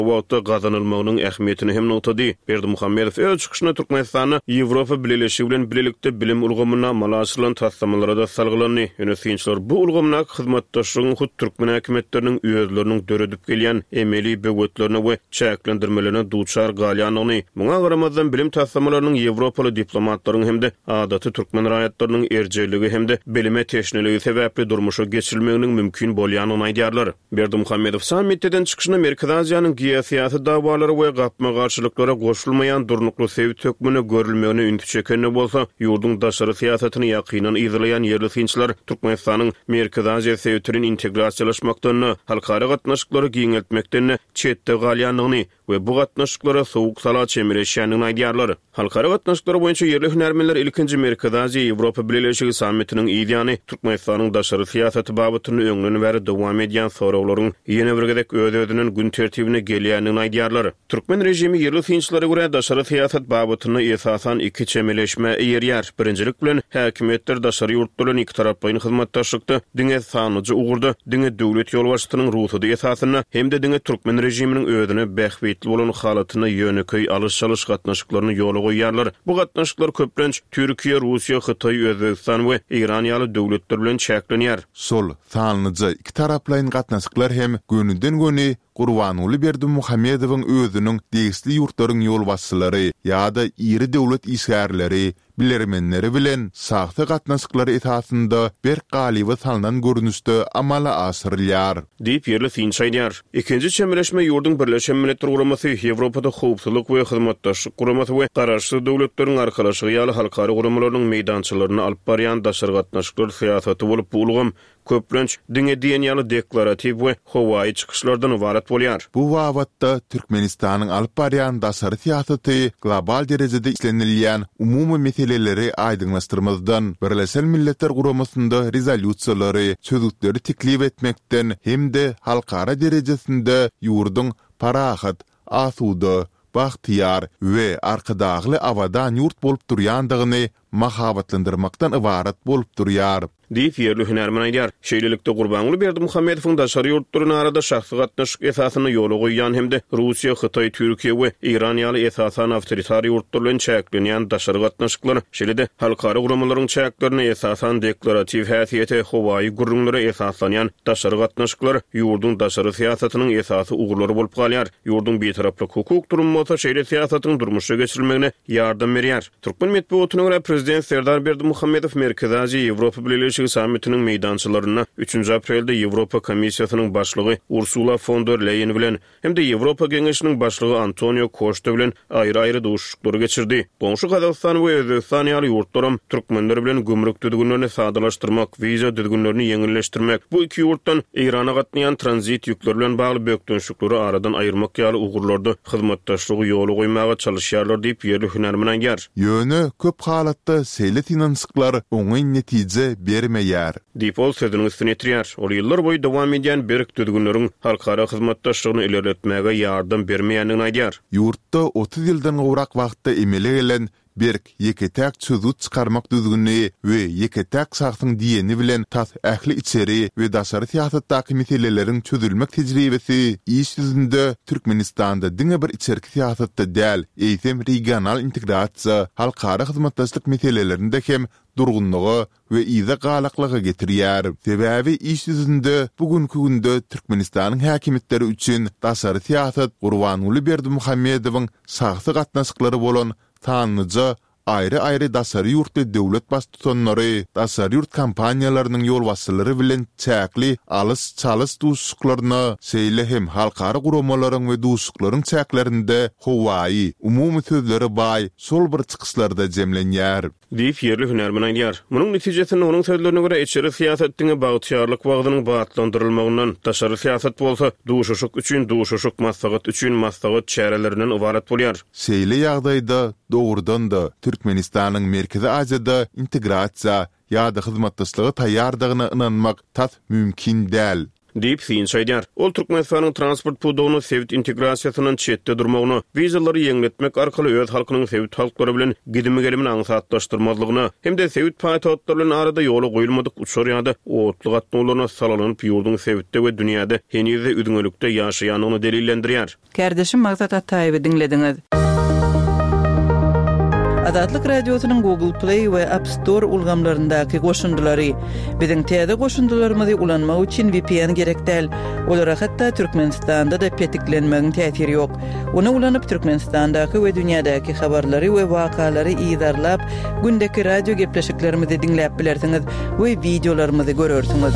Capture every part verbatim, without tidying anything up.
wagtda gazanylmagynyň ähmiýetini hem notady. Berdimuhammedow öz çykyşynda Türkmenistany Ýewropa bileşigi bilen bilelikde bilim ulgamyna malasylan taslamalara da salgylany. Ýönetimçiler bu ulgamyna hyzmatdaşlygyň hut türkmen häkimetleriniň öýleriniň döredip gelýän emeli böwetlerine we çäklendirmelerine duçar galýanyny. Muňa garamazdan bilim taslamalarynyň Ýewropaly diplomatlaryň hemde adaty türkmen raýatlarynyň erjeligi hemde bilime teşneligi sebäpli durmuşa geçirilmeginiň mümkin bolýanyny aýdýarlar. Berdimuhammedow sammitden çykyşynda Merkezi Aziýanyň geosyýasy dawalary we gapma garşylyklara goşulmaýan durnukly sevgi tökmüne görülmegine üntü çekenine bolsa, ýurduň daşary siýasatyny ýakynan izleýän ýerli finçler Türkmenistanyň Merkezi Aziýa sevgitiniň integrasiýalaşmakdan, halkara gatnaşyklary giňeltmekden çetde galýanyny we bu gatnaşyklara sowuk sala çemireşýäniň aýdýarlar. Halkara gatnaşyklar boýunça ýerli hünärmenler ilkinji Merkezi Aziýa Ýewropa bileşigi sammitiniň ýa-ni Türkmenistanyň daşary siýasaty babytyny öňüne bäri dowam edýän sorawlaryň ýene bir gedek öz-özüniň gün tertibine gelýänini aýdýarlar. Türkmen rejimi ýerli finçlere görä daşary siýasat babytyny esasan iki çemeleşme ýerýär. Birinjilik bilen häkimetler daşary ýurtlaryň iki tarapyň hyzmatdaşlykda diňe sanyjy ugurda, diňe döwlet ýolbaşçylygynyň ruhudy esasyna hem de diňe Türkmen rejiminiň özüne bähwetli bolan halatyny ýöneköy alyş-çalyş gatnaşyklaryny ýola goýýarlar. Bu gatnaşyklar köplenç Türkiýe, Russiýa, Hytaý, Özbegistan we İran ýaly döwletler bilen çäklenýär. Sol sanyjy iki taraplaryň gatnaşyklar hem gönünden göni Gurbanuly Berdimuhammedowyň özüniň degişli ýurtlaryň ýolbaşçylary ýa-da iri döwlet işgärleri bilermenleri bilen sagty gatnaşyklary esasynda bir galyby salynan görnüşde amala asyrylýar. Diýip ýerli finç aýdýar. Ikinji çemireşme ýurduň Birleşen Milletler Guramasy, Ýewropada howpsuzlyk we hyzmatdaşlyk guramasy we garaşly döwletleriň arkalaşygy ýaly halkara guramalynyň meýdançylaryny alyp barýan daşary gatnaşyklar siýasaty bolup bu ulgam köplenç diňe diýen ýaly deklaratiw we howaý çykyşlardan ibaret bolýar. Bu wagtda Türkmenistanyň alyp barýan daşary siýasaty global derejede işlenilýän umumy meseleleri aýdyňlaşdyrmazdan, Birleşen Milletler Guramasynda rezolýusiýalary, çözükleri teklip etmekden hem-de halkara derejesinde ýurduň parahat, asuda, bahtiýar we arkadagly awadan ýurt bolup durýandygyny mahabatlandyrmakdan ibaret bolup durýar. Diýip ýerli hünärmen aýdýar. Şeýlelikde Gurbanuly Berdimuhammedowyň daşary ýurtlaryň arada şahsy gatnaşyk esasyny ýola goýýan hemde Russiýa, Hytaý, Türkiýe we İran ýaly esasan awtoritar ýurtlar bilen çäklenýän daşary gatnaşyklar şeýle-de halkara guramalaryň çäklerini esasan deklaratiw häsiýete howaý gurrunlara esaslanýan daşary gatnaşyklar ýurduň daşary siýasatynyň esasy ugurlary bolup galýar. Ýurduň betaraplyk hukuk durumy bolsa şeýle siýasatyň durmuşa geçirilmegine ýardam berýär. Türkmen medeniýetyne görä prezident Serdar Berdimuhammedow Merkezi Aziýa Ýewropa bileşigi sammitiniň meýdançylaryna üçinji aprelde Ýewropa Komissiýasynyň başlygy Ursula von der Leyen bilen hem-de Ýewropa Geňeşiniň başlygy Antonio Costa bilen aýry-aýry duşuşlary geçirdi. Goňşy Gazakystan we Özbegistan ýaly ýurtlaryň türkmenler bilen gümrük düzgünlerini sadalaşdyrmak, wiza düzgünlerini ýeňilleşdirmek, bu iki ýurtdan Irana gatnaýan tranzit ýükleri bilen bagly bökdönşüklери aradan aýyrmak ýaly ugurlarda hyzmatdaşlygy ýola goýmaga çalışýarlar diýip ýerli hünärmen aýdýar. Ýöne köp halatda seýle finansklar oňy netije bermeýär. Diýip sözüniň üstüne ýetirýär. Ol ýyllar boýy dowam edýän berk düzgünleriň halkara hyzmatdaşlygyny ilerletmäge ýardam bermeýändigini aýdýar. Ýurtda otuz ýyldan gowrak wagtda emele gelen berk yeketek çözüt çıkarmak düzgünlüğü ve yeketek sahtın diyeni bilen tas ähli içeri ve daşary siýasatdaky meselelerin çözülmek tejribesi iş yüzünde Türkmenistan'da diňe bir içerki siýasatda däl, eýsem regional integrasiýa, halkara hyzmatdaşlyk meselelerinde hem durgunluğu ve iza galaklığı getirýär. Sebäbi iş yüzünde bugünkü günde Türkmenistanyň häkimetleri üçin daşary siýasat Gurbanuly Berdimuhammedowyň şahsy gatnaşyklary bolan tanıca ayrı-ayrı daşary ýurtly döwlet baş tutanlary, daşary ýurt kampaniýalarynyň ýolbaşçylary bilen çäkli alys-çalys duşuklaryna, şeýle hem halkara guramalaryň we duşuklaryň çäklerinde howaý, umumy sözleri baý, sol bir çykyşlarda jemlenýär. Diýip ýerli hünärmen aýdýar. Munyň netijesinde onuň sözlerine görä içeri siýasatdyň bagtýarlyk wagtynyň batlandyrylmagyndan daşary siýasat bolsa, duşuşuk üçin duşuşuk, maslahat üçin maslahat çärelerinden ibaret bolýar. Şeýle ýagdaýda dogrudan da Türkmenistanyň Merkezi Aziýada integrasiýa ýa-da hyzmatdaşlygy taýýardygyna inanmak tat mümkin däl. diýip synç aýdýar. Ol Türkmenistanyň transport pudugyny sewit integrasiýasynyň çetde durmagyny, wizalary ýeňletmek arkaly öz halkynyň sewit halklary bilen gidimi gelimini aňsatlaşdyrmazlygyny hem-de sewit paýtagtary bilen arada ýoly goýulmadyk uçur ýa-da otlyk atnawlaryna salanyp ýurdun sewitde we dünýäde henize üdüňölükde ýaşaýanyny delillendirýär. Kardeşim Maksat Ataýewy dinlediňiz. Azatlyk radiosynyň Google Play we App Store ulgamlaryndaky goşundulary biziň täze goşundularymyzy ulanmak üçin V P N gerek däl. Olara hatda Türkmenistanda da petiklenmegiň täsiri ýok. Onu ulanyp Türkmenistandaky we dünýädäki habarlary we wakalary ýydarlap, gündäki radio gepleşiklerimizi dinläp bilersiňiz we videolarymyzy görersiňiz.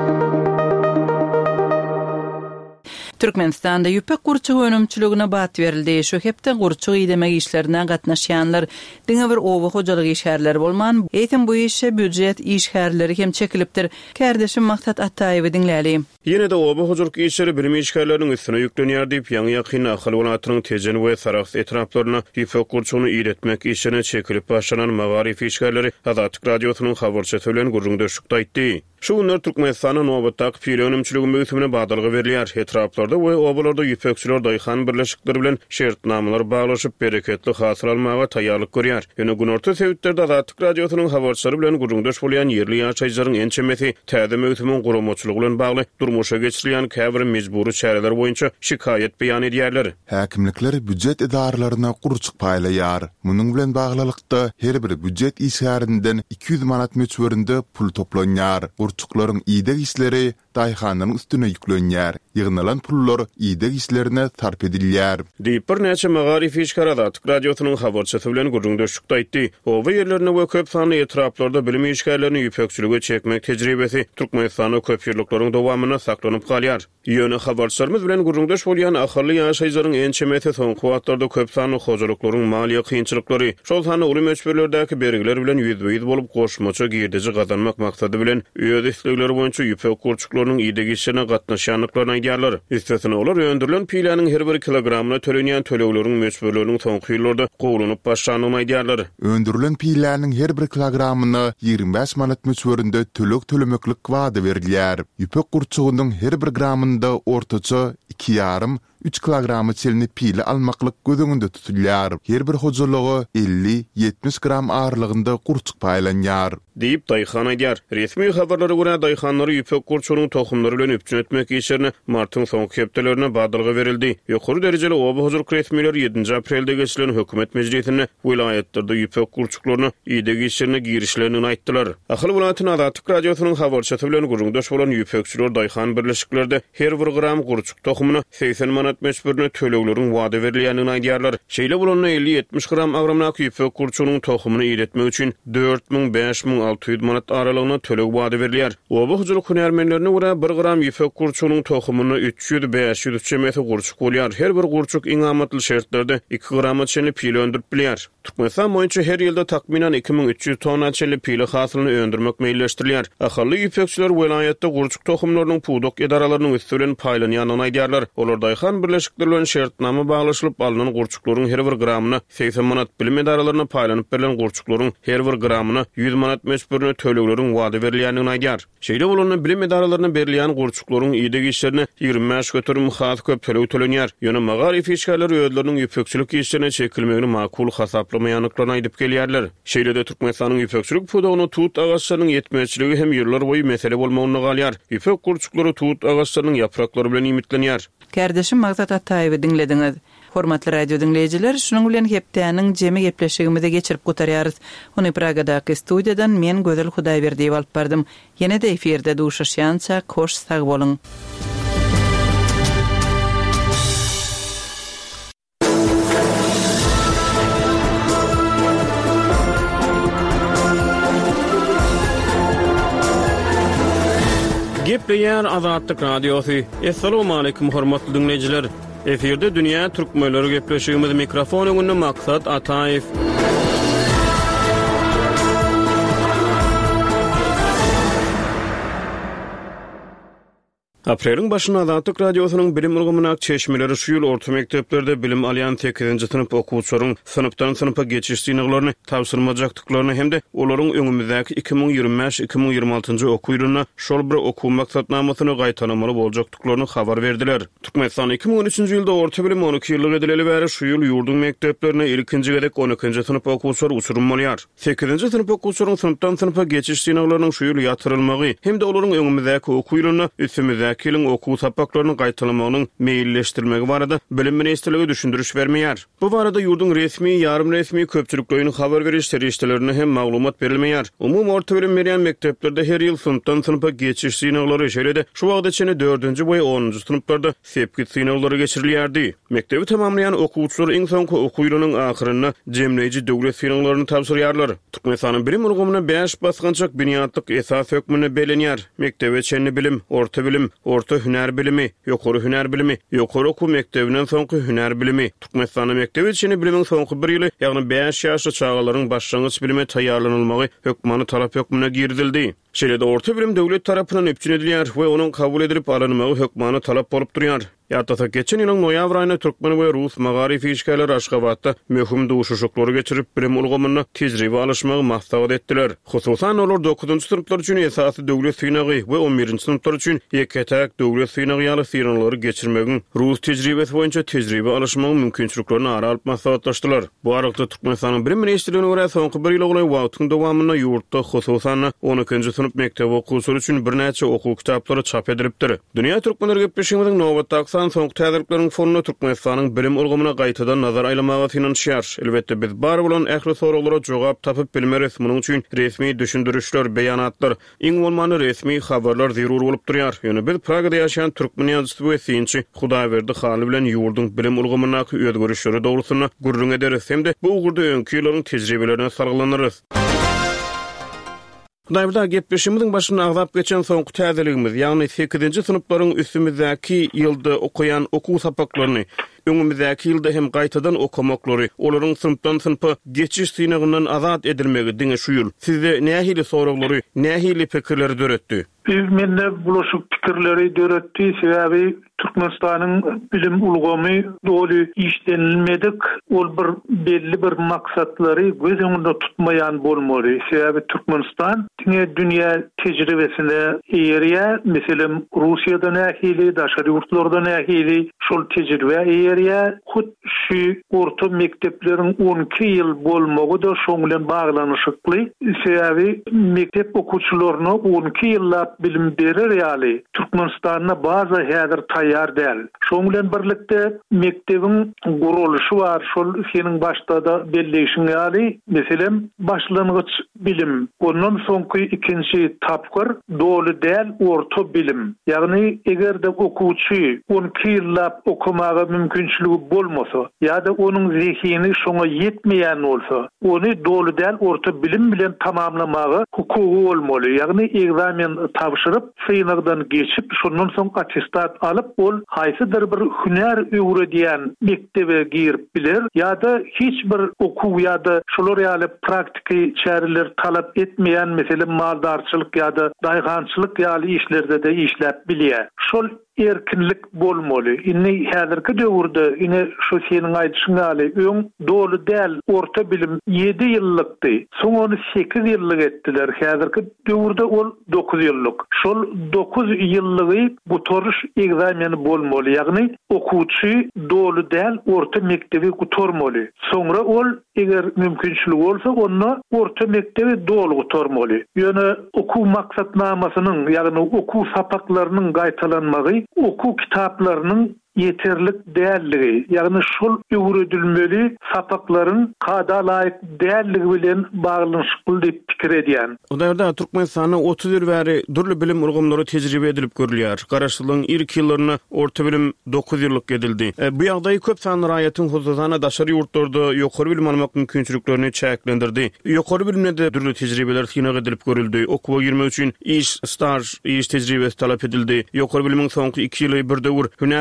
Türkmenistanda ýüpek gurçuk önümçiligine bat berildi. Şu hepde gurçuk ýedemek işlerine gatnaşýanlar diňe bir owa hojalyk işgärleri bolman. Eýtim bu işe büdjet işgärleri hem çekilipdir. Kardeşim Maksat Ataýewy dinläli. Ýene de oba hojalyk işleri bilim işgärleriniň üstüne ýüklenýär diýip ýa-ni ýakyny ahal welatynyň Tejen we Sarax etraplaryna ýüpek gurçugyny iýretmek işine çekilip başlanan magarif işgärleri Azatlyk radiosynyň habarçysy bilen gurrundaşykda aýtdy. Şu günler Türkmenistanyň nobatdaky pil önümçiligi möhümine badalgy berilýär. Etraplarda we obalarda ýüpekçiler daýhan birleşikleri bilen şertnamalar baglaşyp bereketli hasıl almaga taýýarlyk görýär. Ýöne günorta sewitderde Azatlyk radiosynyň habarçylary bilen gurrundaş bolýan ýerli ýaşaýjylaryň ençemesi täze möhümiň guramaçylygy bilen bagly durmuşa geçirilýän käbir mejbury çäreler boýunça şikayet beýan edýärler. Häkimlikler büdjet idaralaryna gurçuk paýlaýar. Munyň bilen baglylykda her bir büdjet işgärinden iki yüz manat möçberinde pul toplanýar. Gurçuklaryň iýdek işleri daýhanyň üstüne ýüklenýär. Ýygnalan pullar iýdek işlerine sarp edilýär. Diýip bir näçe magarif işgär Azatlyk radiosynyň habarçysy bilen gurrundaşykda aýtdy. Oba ýerlerine we köp sanly etraplarda bilim işgärlerini ýüpekçilige çekmek tejribesi Türkmenistanyň köp ýerlikleriň dowamyna saklanyp kalýar. Ýöne habarçylarymyz bilen gurrundaş bolýan ahyrly ýaşaýjylaryň ençemesi soňky wagtlarda köp sanly hojalyklaryň maliýe kynçylyklary, şol sany uly möçberlerdäki bergiler bilen ýüzbeýiz bolup goşmaça girdiji gazanmak maksady bilen öz islegleri boýunça ýüpek gurçuklarynyň iýdek işine gatnaşýanlyklaryny aýdýarlar. Istisna olar öndürilen pilanyň her bir kilogramyna tölenýän tölegleriň möçberleriniň soňky ýyllarda gowulunyp başlanyny aýdýarlar. Öndürilen pilanyň her bir kilogramyna ýygrimi beş manat möçberinde tölek tölemeklik wada berilýär. Ýüpek gurçugynyň her bir gramynda ortaça iki ýarym üç kilogramy çelini pili almaklyk gözüňünde tutulýar. Her bir hojalygy elli ýetmiş gram ağırlygynda gurçuk paýlanýar. Diýip daýhan aýdýar. Resmi habarlara görä daýhanlary ýüpek gurçugynyň tohumlary bilen üpjün etmek işlerine martyň soňky hepdelerine badalgy berildi. Ýokary derejeli oba hojalyk resmileri ýedinji aprelde geçilen hökümet mejlisinde vilayatlerde ýüpek gurçuklaryny iýdek işlerine girişlerini aýtdylar. Ahal welatynyň Azatlyk radiosynyň habarçysy bilen gurrundaş bolan ýüpekçiler daýhan birleşiklerinde her bir gram gurçuk tohumyny seksen manat möçberine tölegleriň wada berilýänini aýdýarlar. Şeýle bolany elli ýetmiş gram agramnak ýüpek gurçugynyň tohumyny iýretmek üçin dört miň beş miň alty yüz manat aralygyna töleg wada berilýär. Oba hojalyk hünärmenlerine görä bir gram ýüpek gurçugynyň tohumyny üç yüz beş yüz çemeti gurçuk bolýar. Her bir gurçuk iň amatly şertlerde iki grama çenli pil öndürip bilýär. Türkmenistan boýunça her ýylda takminan iki miň üç yüz tonna çenli pili hasylyny öndürmek meýilleşdirilýär. Ahyrly ýüpekçiler welayatda gurçuk tohumlarynyň pudok edaralarynyň üstüne paýlanýanyny aýdýarlar. Olar daýhan birleşikler bilen şertnama baglaşylyp alynan gurçuklaryň her bir gramyna seksen manat bilim edaralaryna paýlanyp berilen gurçuklaryň her bir gramyna yüz manat möçberine tölegleriň wada berilýänini aýdýar. Şeýle bolany bilim edaralaryna berilýän gurçuklaryň iýdek işlerine ýygrimi beş götürüm has köp töleg tölenýär. Ýöne magarif işgärleri özleriniň ýüpekçilik işlerine çekilmegini makul hasaplamaýanyklaryny aýdyp gelýärler. Şeýle de Türkmenistanyň ýüpekçilik pudugyny tut agaçlarynyň ýetmezçiligi hem ýyllar boýy mesele bolmagyny galýar. Ýüpek gurçuklary tut agaçlarynyň yapraklary bilen imitlenýär. Kardeşim Maksat Ataýewy dinlediňiz. Hormatly radio dinleyijiler, şunuň bilen hepdäniň jemi gepleşigimizi geçirip gotarýarys. Ony Pragadaky studiýadan men Gözel Hudaýberdiýew alyp bardym. Ýene de efirde duşaşýança hoş sag boluň. Gepleýär Azatlyk radiosy. Assalamu alaykum hormatly dinleyijiler. Efirde dünýä türkmenleri gepleşigimiz mikrofon öňünde Maksat Ataýew. Aprelin başında Azatlyk radiosynyň bilim ulgamyna çeşmeleri şu ýyl orta mekteplerde bilim alýan sekizinji sınıf okuwçylaryň sınıftan sınıfa geçiş synaklaryny tapşyrmajakdyklaryny hemde olaryň öňümüzdäki iki bin ýygrimi beş iki bin ýygrimi altyncı okuw ýylyna şol bir okuw maksatnamasyny gaýtanamaly boljakdyklaryny habar berdiler. Türkmenistan iki bin on üçinji ýylda orta bilim on iki ýyllyk edileli bäri şu ýyl ýurdun mekdeplerine ilkinji gedek on ikinji sınıf okuwçylar uçurulmalýar. sekizinji sınıf okuwçylaryň sınıftan sınıfa geçiş synaklarynyň şu ýyl ýatyrylmagy hemde olaryň öňümüzdäki okuw ýylyna üstümizde Kilin okuw sapaklaryny gaýtalamagynyň meýilleşdirmegi barada bilim ministrligi düşündürüş bermeýär. Bu barada ýurdun resmi, ýarym resmi köpçüliklerine habar beriş serişdelerine hem maglumat berilmeýär. Umum orta bilim berýän mekteplerde her ýyl sınıftan sınıfa geçiş synaklary şeýle-de şu wagtda çene dördünji we onunji sınıflarda sepkit synaklary geçirilýärdi. Mektebi tamamlayan okuwçylar iň soňky okuw ýylynyň ahyryna jemleýiji döwlet synaklaryny tapşyrýarlar. Türkmenistanyň bilim ulgamyna beş basgançak biniýatlyk esas hökmüne belenýär. Mektebi çenli bilim, orta bilim, orta hüner bilimi, ýokary hüner bilimi, ýokary okuw mektebinden soňky hüner bilimi. Türkmenistanyň mektebi içini bilimiň soňky bir ýyly, ýagny beş ýaşly çağalaryň başlangyç bilime taýýarlanylmagy hökmany talap hökmüne girdildi. Şeýle-de orta bilim döwlet tarapyndan öpçün edilýär we onuň kabul edilip alynmagy hökmany talap bolup durýar. Ýa-da geçen ýylyň noýabr aýyna türkmen we rus magarif işgärleri Aşgabatda möhüm duşuşyklary geçirip bilim ulgamyna tejribe alışmagy maksat etdiler. Hususan olar dokuzunji sınıflar üçin esasy döwlet synagy we on birinji sınıflar üçin ýeketäk döwlet synagy ýaly synaklary geçirmegiň rus tejribesi boýunça tejribe alışmagy mümkinçiliklerini ara alyp maslahatlaşdylar. Bu arada Türkmenistanyň bilim ministrligine görä soňky bir ýyl boýunça wagtyň dowamyna ýurtda hususan on ikinji sınıf mektebi okuwçylary üçin bir näçe okuw kitaplary çap edilipdir. Dünýä türkmenleri gepleşigimiň nowatdaky soňky täzirlikleriň fonuna Türkmenistanyň bilim ulgamyna gaýtadan nazar aýlamagy finansiýar. Elbetde biz bar bolan ähli soralara jogap tapyp bilme resminiň üçin resmi düşündürüşler, beýanatlar, iň bolmany resmi habarlar zerur bolup durýar. Ýöne biz Pragada ýaşaýan türkmen ýazgysy we synçy Hudaýberdi Haly bilen ýurdun bilim ulgamyna özgörüşleri dogrusyna gurrun ederiz hemde bu ugurda öňkü ýyllaryň tejribelerine sarglanyrys. Hudaýberdi gepleşimiziň başyna agzap geçen soňky täzeligimiz, ýagny sekizinji sınıflaryň üstümizdäki ýylda okuyan okuw sapaklaryny öňümüzdäki ýylda hem gaýtadan okumaklary, olaryň sınıfdan sınıfa geçiş synagyndan azat edilmegi diňe şu ýyl sizde nähili soraglary, nähili pikirleri döretdi? Biz mende bulaşık pikirleri döretdi, sebebi Türkmenistanyň bilim ulgamy doly işlenilmedik, ol bir belli bir maksatlary göz öňünde tutmaýan bolmaly. Sebebi Türkmenistan diňe dünýä tejribesine eýerýär, meselem Russiýadan nähili, daşary ýurtlardan nähili şol tejribe eýerýär. Hut şu orta mektepleriň on iki ýyl bolmagy da şoň bilen baglanyşykly. Sebebi mektep okuwçylaryna on iki ýyllap bilim berer ýaly Türkmenistanyna baza häzir taýýar däl. Şoň bilen birlikde mektebiň guruluşy bar, şol seniň başda da belleşiň ýaly. Meselem başlangyç bilim, ondan soňky ikinji tapgyr doly däl orta bilim. Ýagny egerde okuwçy on iki ýyllap okumagy mümkinçiligi bolmasa, ýa-da onuň zihini şoňa ýetmeýän bolsa, ony doly däl orta bilim bilen tamamlamagy hukuky bolmaly. Ýagny egzamen tapşyryp, synagdan geçip, şondan soň attestat alyp, ol haýsydyr bir hüner öwrediýän mektebe girip biler, ýa-da hiç bir okuw ýa-da şolar ýaly praktiki çäreler talap etmeýän, meselem maldarçylyk ýa-da daýgançylyk ýaly işlerde de işläp bilýär. Şol erkinlik bolmaly. Inni häzirki döwürde ine şu seniň aýdyşyň ýaly öň doly däl orta bilim yedi ýyllykdy. Soň ony sekiz ýyllyk etdiler. Häzirki döwürde ol dokuz ýyllyk. Şol dokuz ýyllygy bu toruş egzameni bolmaly. Ýagny okuwçy doly däl orta mektebi gutormaly. Soňra ol eger mümkinçiligi bolsa onu orta mektebi doly gutormaly. Ýöne okuw maksatnamasynyň, ýagny okuw sapaklarynyň gaýtalanmagy okuw kitaplarynyň yeterlik dälligi, ýagny şol öwredilmeli sapaklaryň kada laýyk dälligi bilen baglanyşykly diýip pikir edýän. Odaýda Türkmenistanyň otuz ýyl bäri durly bilim ulgamlary tejribe edilip görülýär. Garaşlygyň ilk ýyllaryna orta bilim dokuz ýyllyk edildi. E, bu ýagdaý köp sanly raýatyň hususana daşary ýurtlarda ýokary bilim almak mümkinçiliklerini çäklendirdi. Ýokary bilimde durly tejribeler synag edilip görüldi. Okuwa girmek üçin iş, staj, iş tejribesi talap edildi. Ýokary bilimiň soňky iki ýyly bir döwür hüner öwreniş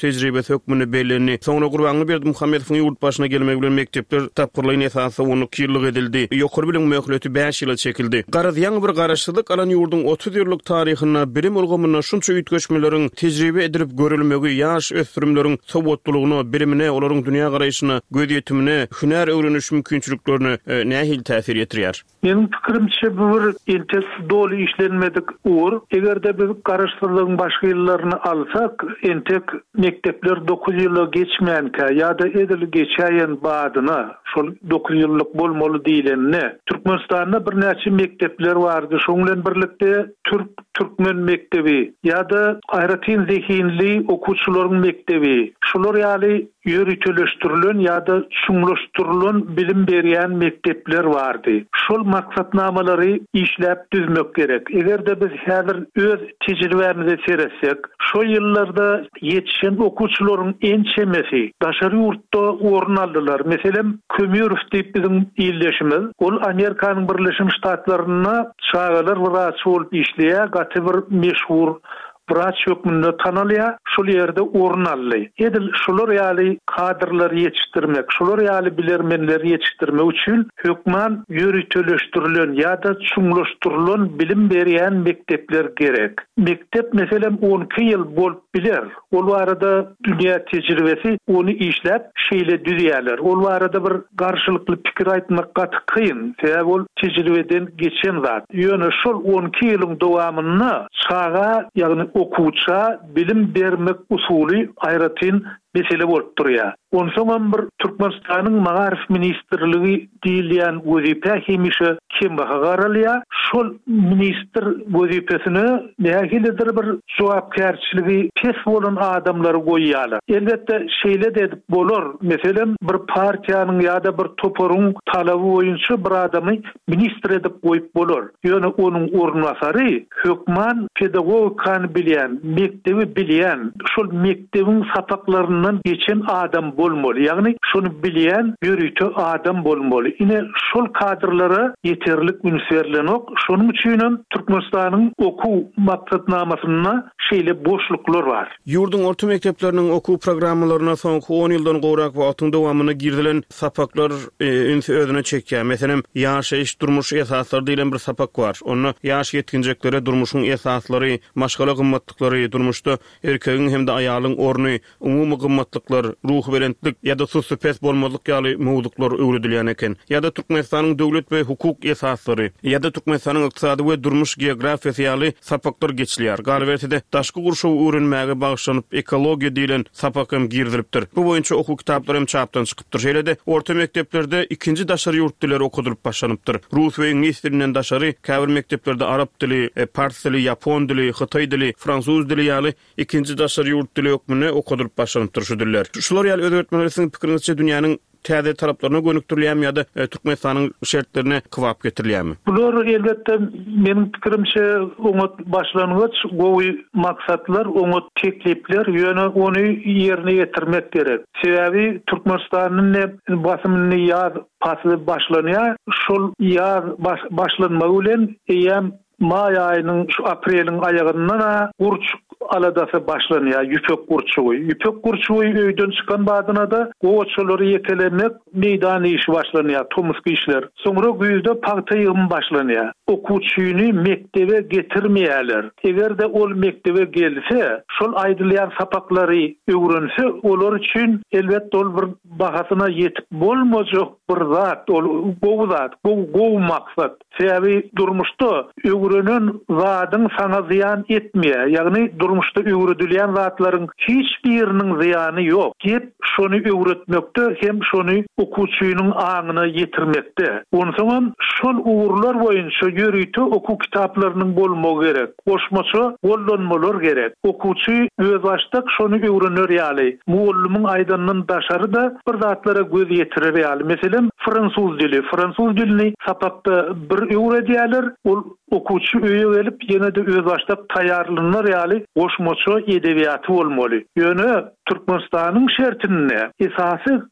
tejribesi hökmüne bellenni. Soňra Gurbanly Berdimuhammedowyň ýurt başyna gelmegi bilen mektepler tapgyrlygyny esasy onu kirlik edildi. Ýokary bilim möhleti beş ýyla çekildi. Garaz ýaňy bir garaşsyzlyk alan ýurdun otuz ýyllyk taryhyna bilim ulgamyna şunça üýtgeçmeleriň tejribe edilip görülmegi ýaş ösdürümleriň sowatlygyny, bilimine, olaryň dünýä garaýşyna, göz ýetimine, hüner öwreniş mümkinçiliklerini e, nähil täsir etdirýär? Menin pikirimçe bu bir entek dolu işlenmedik uğur. Egerde bir garaşsyzlygyň başga ýyllaryny alsak, entek mektepler dokuz ýyla geçmänkä ýa-da edil geçäýen badyna şol dokuz ýyllyk bolmaly diýilenne. Türkmenistanda bir näçe mektepler bardy. Şoň bilen birlikde Türk Türkmen mektebi ýa-da Ayratin zehinli okuwçylaryň mektebi. Şolar ýaly ýöriteleşdirilen ýa-da şuňlaşdyrylan bilim berýän mektepler bardy. Şol maksatnamalary işläp düzmek gerek. Egerde biz häzir öz tejribemize seresek, şol ýyllarda ýetişen okuwçylaryň en çemesi daşary ýurtda orun aldylar. Meselem Kömürov diýip bizim ýyldaşymyz, ol Amerikanyň Birleşmiş Ştatlaryna çağalar wraç bolup işleýär, gaty bir meşhur wraç hökmünde tanalýa, şol ýerde orun aldy. Edil şolar ýaly kadrlar ýetişdirmek, şolar ýaly bilermenler ýetişdirmek üçin hökman ýöriteleşdirilen ýa-da çuňlaşdyrylan bilim berýän mektepler gerek. Mektep meselem on iki ýyl bolup biler. Ol arada dünýä tejribesi onu işläp şeýle düzýärler. Ol arada bir garşylykly pikir aýtmak gaty kyn. Sebäp ol tejribeden geçen zat. Ýöne şol on iki ýylyň dowamyna çağa, ýagny okuwça bilim bermek usuly aýratyn mesele bolup durýar. Onsoň bir Türkmenistanyň Magarif ministrligi diýilýän wezipe hemişe kim baharalýar. Şol ministr wezipesini nähilidir bir jogapkärçiligi pes bolan adamlary goýýarlar. Elbetde şeýle de edip bolar. Meselem bir partiýanyň ýa-da bir toparyň talaby boýunça bir adamy ministr edip goýup bolar. Ýöne onuň ornasary hökman pedagogikany bilýän, mektebi bilýän, şol mektebiň sapaklaryny geçen adam bolmaly. Ýagny şonu bilýän, ýörüýte adam bolmaly. Ine şol kadrlara ýeterlik üns berilmek. Şonuň üçin Türkmenistanyň okuw maksatnamasyna şeýle boşluklar bar. Ýurdun orta mekdepleriniň okuw programmalaryna soňky on ýyldan gowrak wagtyň dowamyna girdilen sapaklar e, üns özüne çekýär. Meselem ýaşaýyş durmuş esaslary diýilen bir sapak bar. Onu ýaş ýetginjeklere durmuşyň esaslary, maşgala gymmatlyklary, durmuşda erkegiň hem de aýalyň orny, umumy gymmatlyklar, ruh berentlik ýa-da sosipes bolmalyk ýaly mowduklar öwredilýän eken. Ýa-da Türkmenistanyň döwlet we hukuk esaslary, ýa-da Türkmenistanyň ykdysady we durmuş geografiýasy ýaly sapaklar geçilýär. Galbertide daşky gurşaw öwrenmäge bagşlanyp ekologiýa diýilen sapak hem girdilipdir. Bu boýunça okuw kitaplary hem çapdan çykypdyr. Şeýle-de orta mekdeplerde ikinji daşary ýurt dilleri okudylyp başlanypdyr. Rus we ingilis dilinden daşary, käbir mekdeplerde arap dili, e, pars dili, ýapon dili, hytaý dili, fransuz dili ýaly ikinji daşary ýurt dili hökmüne okudylyp başlanypdyr şu diller. Şular ýaly öwretmenleriň pikirinçe dünýäniň täze taraplaryna gönükdirilýärmi ýa-da e, Türkmenistanyň şertlerine kywap getirilýärmi? Bular elbetde meniň pikirimçe oňa başlangyç gowy maksatlar, oňa teklipler ýöne ony ýerine ýetirmek gerek. Sebäbi Türkmenistanyň basymyny ýaz pasy başlanýar, şol ýaz baş, başlanmagy bilen eýem may aýynyň şu apreliň aýagyndan urçuk aladasy başlanýar, ýüpek gurçugy. Ýüpek gurçugy öýden çykan badyna da gowaçylary ýetelemek meýdan işi başlanýar, tomysky işler. Soňra güýde paýta ýygymy başlanýar. Okuwçyny mektebe getirmeýärler. Egerde ol mektebe gelse, şol aýdylýan sapaklary öwrense, olar üçin elbetde ol bir bahasyna ýetip bolmajak bir zat, ol gowy zat, gowy maksat. Sebäbi durmuşda öwrenen zadyň sana ziyan etmeýär. Ýagny durmuşda öwredilýän zatlaryň hiç biriniň ziyany ýok. Gep şonu öwretmekde hem şonu okuwçynyň aňyna ýetirmekde. Onsoň şol uğurlar boýunça ýörüýte okuw kitaplarynyň bolmagy gerek. Goşmaça gollanmalar gerek. Okuwçy öz başda şonu öwrener ýaly. Muallimiň aýdandan daşary da bir zatlara göz ýetirer ýaly. Meselem fransuz dili. Fransuz dilini sapakda bir öwredýärler. Ol okuwçy öýe gelip ýene de öz başda taýýarlanlar ýaly goşmaça edebiýaty bolmaly. Ýöne Türkmenistanyň şertine esasy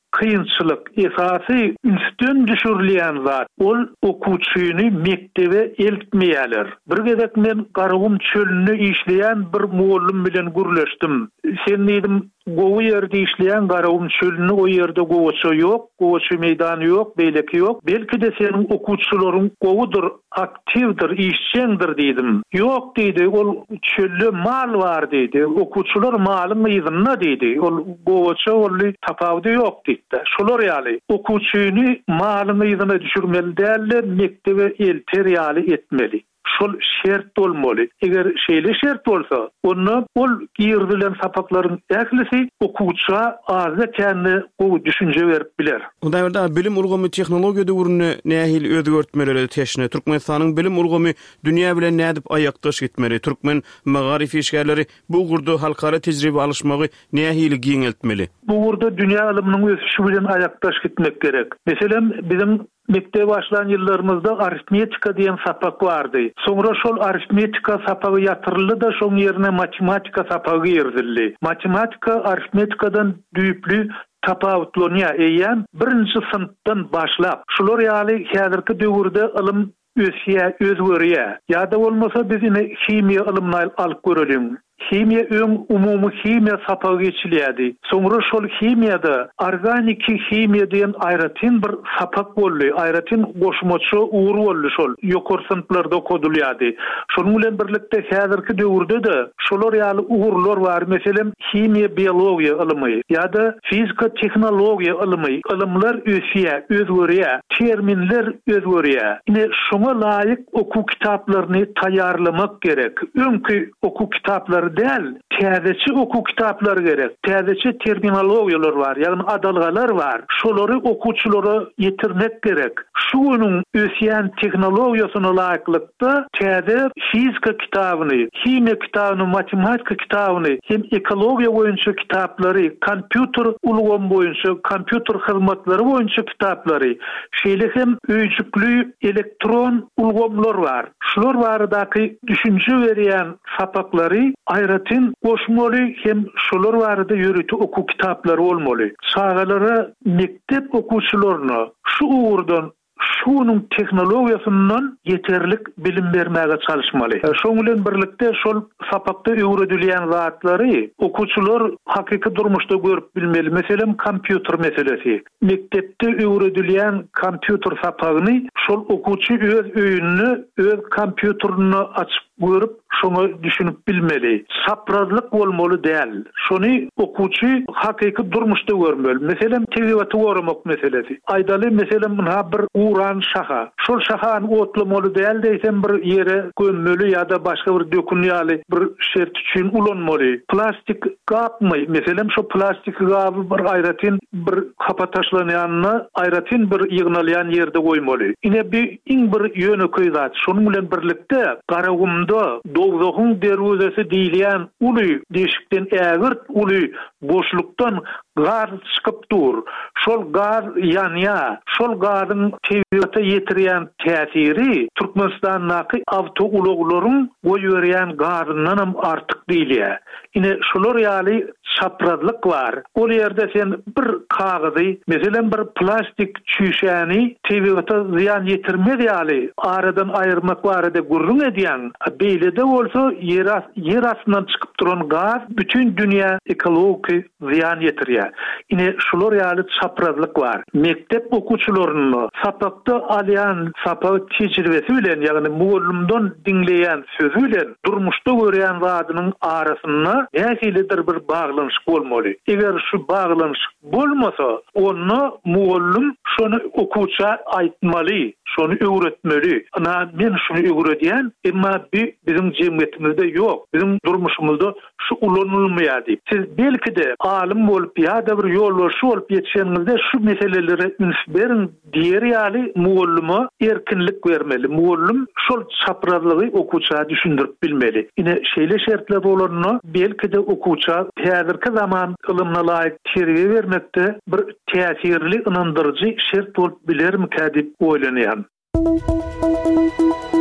kıyınçılık esasy üstün düşürleyen zat ol okuwçyny mektebe eltmeýärler. Bir gezek men Garagum çölüni işleyen bir muallim bilen gürleşdim. Sen dedim gowy ýerde işleyen Garagum çölüni o ýerde gowça ýok, gowça meýdany ýok, beýleki ýok. Belki de senin okuwçylaryň gowudur, aktivdir, işçiňdir dedim. Ýok dedi, ol çölde mal bar dedi. Okuwçylar malyň ýygyna dedi. Ol gowça ol tapawdy ýok dedi. Şolar ýaly okuwçyny malyň ýygyna düşürmeli däller, mektebe elter ýaly etmeli. Şol şert bolmaly. Eger şeýle şert bolsa, onu ol girdilen sapaklaryň ählisi okuwça azda kendi gowy düşünje berip biler. Unda ýerde bilim ulgamy tehnologiýa döwrüne nähil özgertmeleri teşne Türkmenistanyň bilim ulgamy dünýä bilen nädip aýakdaş gitmeli. Türkmen magarif işgärleri bu gurdu halkara tejribe alışmagy nähil giňeltmeli. Bu gurdu dünýä ilminiň ösüşi bilen aýakdaş gitmek gerek. Meselem bizim mektebe başlan ýyllarymyzda aritmetika diýen sapak bardy. Soňra şol aritmetika sapagy ýatyryldy da şoň ýerine matematika sapagy ýerdildi. Matematika aritmetikadan düýpli tapawutlanýa eýen birinji synpdan başlap. Şolar ýaly häzirki döwürde ilm ösýä, özgörýä. Ýa-da bolmasa biz ine chimiýa ilmini alyp görelim. Chimiýa öň umumy chimiýa sapagy geçilýärdi. Soňra şol chimiýada organik chimiýa diýen aýratyn bir sapak boldy. Aýratyn goşmaçy ugur boldy şol. Ýokary synplarda okudylýardy. Şonuň bilen birlikde häzirki döwürde de şolar ýaly ugurlar bar. Meselem chimiýa, biologiýa ilmi ýa-da fizika, tehnologiýa ilmi. Ilmler ösýä, özgörýä, terminler özgörýä. Ine şoňa laýyk okuw kitaplaryny taýýarlamak gerek. Öňkü okuw kitaplary del, täzeçi okuw kitaplary gerek. Täzeçi terminologiýalar bar, ýagny adalgalar bar. Şolary okuwçylara ýetirmek gerek. Şunyň ösýän tehnologiýasyna laýyklykda täze fizika kitabyny, chimiýa kitabyny, matematika kitabyny, hem ekologiýa boýunça kitaplary, kompýuter ulgamy boýunça, kompýuter hyzmatlary boýunça kitaplary, şeýle hem öýjükli elektron ulgamlar bar. Şolar baradaky düşünje berýän sapaklary aýratyn goşmaly hem şolar barada ýöretip okuw kitaplary bolmaly. Şagalara mektep okuwçylaryna şu uğurdan şunun tehnologiýasyndan yeterlik bilim bermäge çalışmaly. Şoň bilen birlikde şol sapakda öwredilýän zatlary okuwçylar hakyky durmuşda görüp bilmeli. Meselem kompýuter meselesi. Mektepde öwredilýän kompýuter sapagyny şol okuwçy öz öýünni, öz kompýuterini açyp görüp şonu düşünüp bilmeli. Saprazlyk bolmaly däl. Şonu okuwçy hakyky durmuşda görmeli. Meselem tebigaty görmek meselesi. Aýdaly meselem buna bir uran şaha. Şol şahan otlamaly däl diýsem bir ýere gömmeli ýa-da başga bir dökünýäli bir şert üçin ulanmaly. Plastik gapmy, meselem şo plastik gapy bir aýratyn bir kapa taşlanýanyna aýratyn bir ýygnalýan ýerde goýmaly. Ine bir iň bir ýöneköý zat. Şonuň bilen birlikde Garagumda dogzogyň derwezesi diýilýän uly deşikden ägirt uly boşlukdan gar çykyp dur. Şol gar ýanýa, şol garyň tebigaty ýetirýän täsiri Türkmenistanyň awto uluglaryň goýberýän garyndan hem artyk diýilýär. Ine şolar ýaly çaprazlyk bar. Ol ýerde sen bir kagyzy, meselem bir plastik çüşäni tebigaty ziýan ýetirmeli ýaly aradan aýyrmak barada gurrun edýän. Beýlede bolsa yer yer astyndan çykyp duran gaz bütün dünýä ekologik ziýan ýetirýär. Ine şolar ýaly çaprazlyk bar. Mektep okuwçylaryny sapakda alýan sapak tejribesi bilen, ýagny muallimden dinleýän sözü bilen durmuşda görýän zadynyň arasynda nähilidir bir baglanyş bolmaly. Eger şu baglanyş bolmasa, onu muallim şonu okuwça aýtmaly, şonu öwretmeli. Ana men şunu öwredýän, emma bizim jemgyýetimizde ýok. Bizim durmuşymyzda şu ulanylmaýardy. Siz belki de alim bolup ýa-da bir ýolbaşy bolup ýetişenizde şu meseleleri üns berin diýer ýaly muallima erkinlik bermeli. Muallim şol çaprazlygy okuwça düşündirip bilmeli. Ine şeýle şertler bolarny belki de okuwça häzirki zaman ilmine laýyk terbiýe bermekde bir täsirli ynandyrjy şert bolup bilermi dip oýlanýan.